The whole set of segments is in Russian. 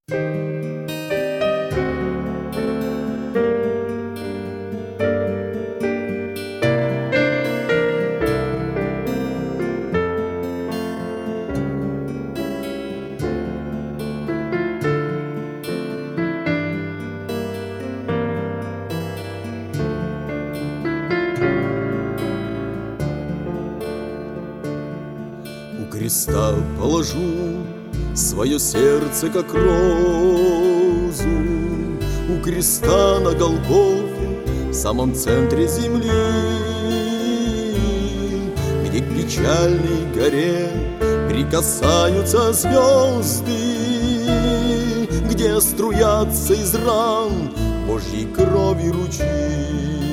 У креста положу свое сердце, как розу. У креста на Голгофе, в самом центре земли, где к печальной горе прикасаются звезды, где струятся из ран Божьей крови ручьи.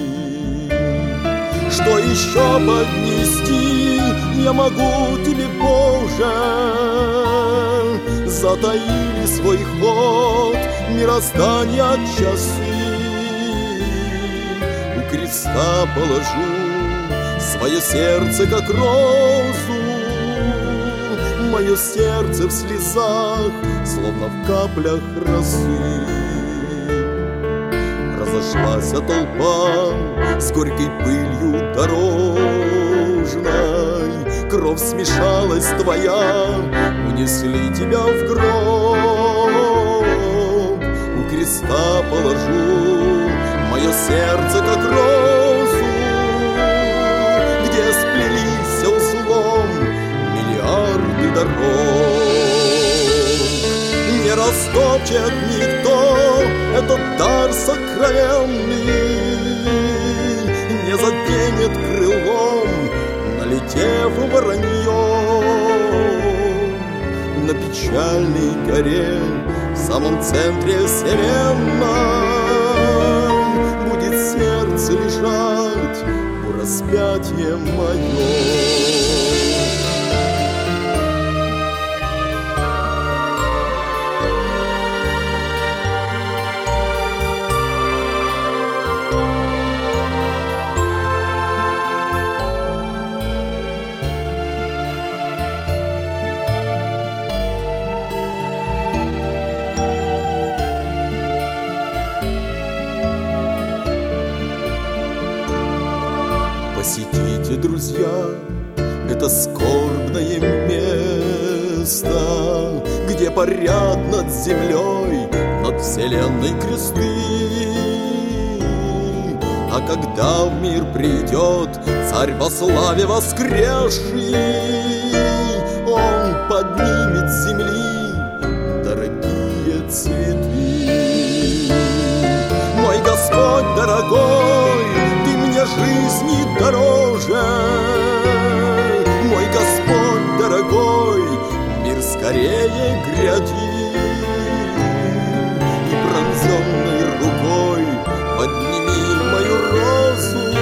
Что еще поднести я могу тебе, Боже? Затаили свой ход мироздания часы. У креста положу свое сердце, как розу. Мое сердце в слезах, словно в каплях росы. Разошлась толпа с горькой пылью дорожной, кровь смешалась твоя, унесли тебя в гроб. У креста положу мое сердце, как розу, где сплелись узлом миллиарды дорог. Не растопчет никто этот дар сокровенный, не заденет крылом, налетев воронье. На печальной горе, в самом центре вселенной, будет сердце лежать у распятия мое. Посетите, друзья, это скорбное место, где парят над землей, над вселенной кресты. А когда в мир придет царь во славе воскресший, он поднимет с земли дорогие цветы. Мой Господь дорогой, жизни дороже, мой Господь дорогой, мир скорее гряди. И пронзенной рукой подними мою розу,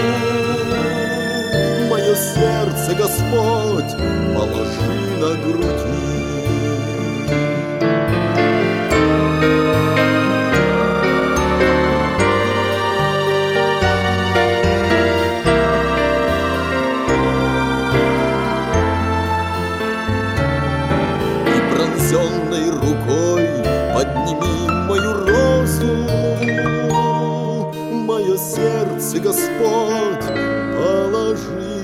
мое сердце, Господь, положи на груди. Пронзенной рукой подними мою розу, мое сердце, Господь, положи.